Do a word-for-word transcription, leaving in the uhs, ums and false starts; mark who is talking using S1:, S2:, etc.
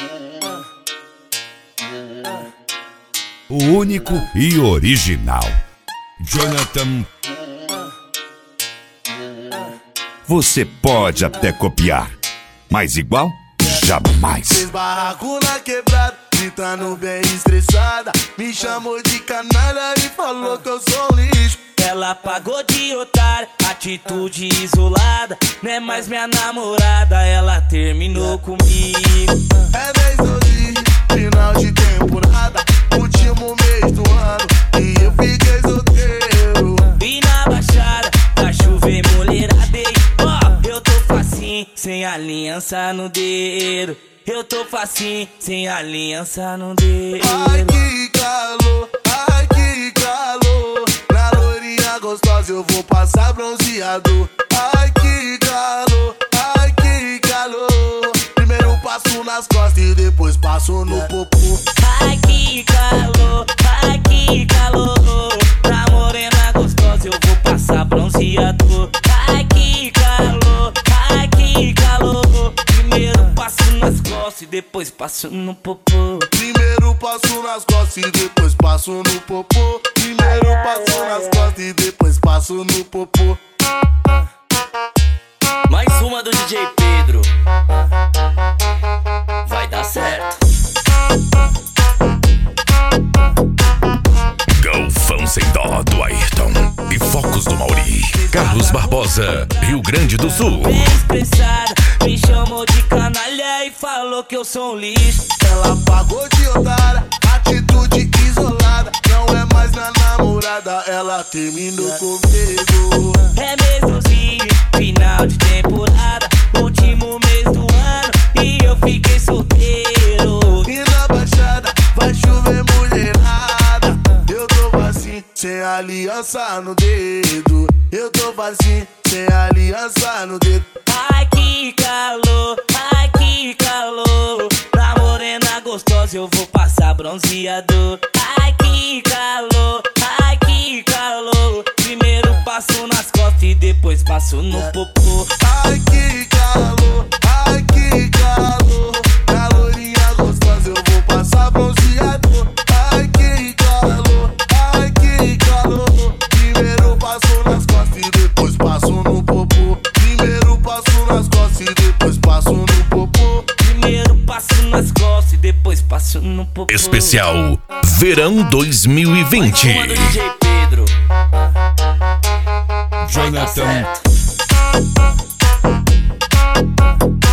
S1: O único e original Jonathan. Você pode até copiar, mas igual, jamais.
S2: Fez barraco na quebrada, gritando bem estressada. Me chamou de canalha e falou que eu sou um lixo.
S3: Ela pagou de otária, atitude isolada. Não é mais minha namorada, ela terminou comigo.
S2: É mês hoje, final de temporada, último mês do ano, e eu fiquei solteiro.
S3: E na baixada, pra chover mulherada. Ó, eu tô facinho, sem aliança no dedo. Eu tô facinho, sem aliança no dedo.
S2: Ai que calor, ai que calor. Na loirinha gostosa eu vou passar bronzeador. Ai que calor, ai que calor. Primeiro passo nas costas e depois passo no popô.
S3: Ai que calor, ai que calor. Na morena gostosa eu vou passar bronzeador. Ai que calor, ai que calor. Primeiro passo nas costas e depois passo no popô.
S2: Primeiro passo nas costas e depois passo no popô. Primeiro passo nas costas e depois passo no popô.
S3: Mais uma do D J Pedro. Vai dar certo.
S1: Galfão sem dó do Ayrton e focos do Mauri. Carlos Barbosa, Rio Grande do Sul.
S3: Bem estressada, me chamou de canalha e falou que eu sou um lixo.
S2: Ela pagou de otária, atitude isolada. Não é mais minha namorada, ela terminou comigo.
S3: É mesmozinho, final de temporada, último mês do ano, e eu fiquei solteiro.
S2: E na baixada vai chover mulherada. Eu tô assim, sem aliança no dedo. Eu tô assim, sem aliança no dedo.
S3: Ai que calor, ai que calor. Na morena gostosa eu vou passar bronzeador. Ai que calor, ai que calor. Primeiro passo nas costas e depois passo no popô.
S2: Ai que calor, ai que calor. Na loirinha gostosa eu vou passar bronzeador. Ai que calor, ai que calor. Primeiro passo nas costas e depois passo no popô. Primeiro passo nas costas e depois passo no popô.
S3: Primeiro passo nas costas e depois passo no popô.
S1: Especial Verão dois mil e vinte.
S3: Mais uma do D J Pedro. Vai dar
S1: Jonathan.
S3: certo.